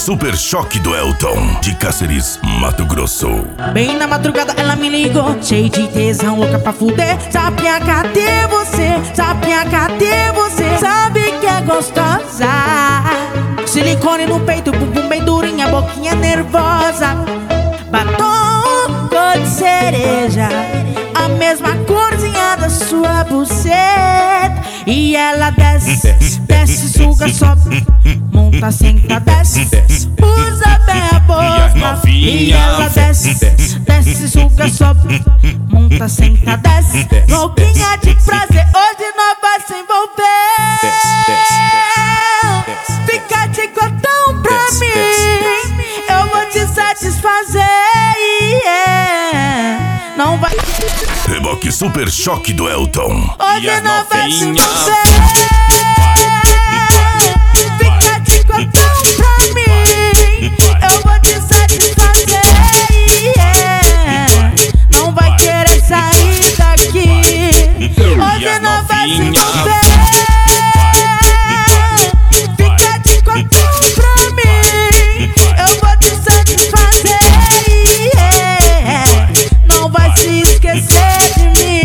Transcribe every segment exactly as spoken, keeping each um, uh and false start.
Super Choque do Elton, de Cáceres, Mato Grosso. Bem na madrugada ela me ligou, cheio de tesão, louca pra fuder. Sapinha, cadê você? Sapinha, cadê você? Sabe que é gostosa. Silicone no peito, bumbum bem durinha, boquinha nervosa. Batom cor de cereja, a mesma corzinha da sua buceta. E ela desce, desce, suga, sobe, monta, senta, desce, usa bem a boca. E ela desce, desce, suga, sobe, monta, senta, desce. Louquinha de prazer, hoje nós vai se envolver. Fica de cotão pra mim, eu vou te satisfazer. Yeah. Não vai. Reboque Super Choque do Elton. Hoje não vai se envolver. Fica de cotão pra mim, eu vou te satisfazer. Yeah. Não vai querer sair daqui. Hoje não vai se envolver. Fica de cotão pra mim, eu vou te satisfazer. Yeah. Não vai se esquecer de mim.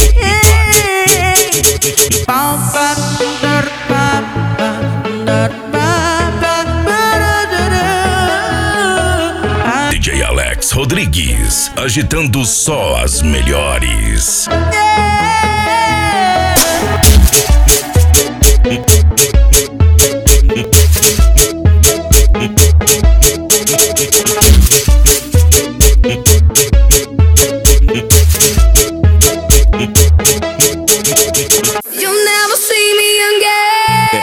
D J Alex Rodrigues, agitando só as melhores. You'll never see me again,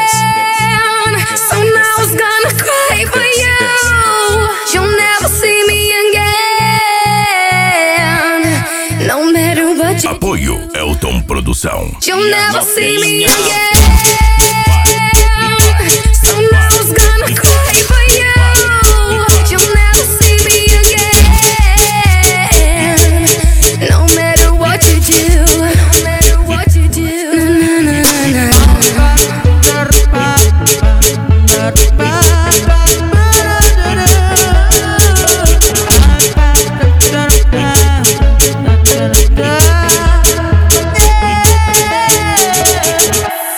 so now I was gonna cry for you. You'll never see me again, no matter what you do. Apoio Elton Produção. You'll never see me again, so now I was gonna cry for you. You'll never see me again, no matter what you do. No matter what you do. Na, na, na, na, na.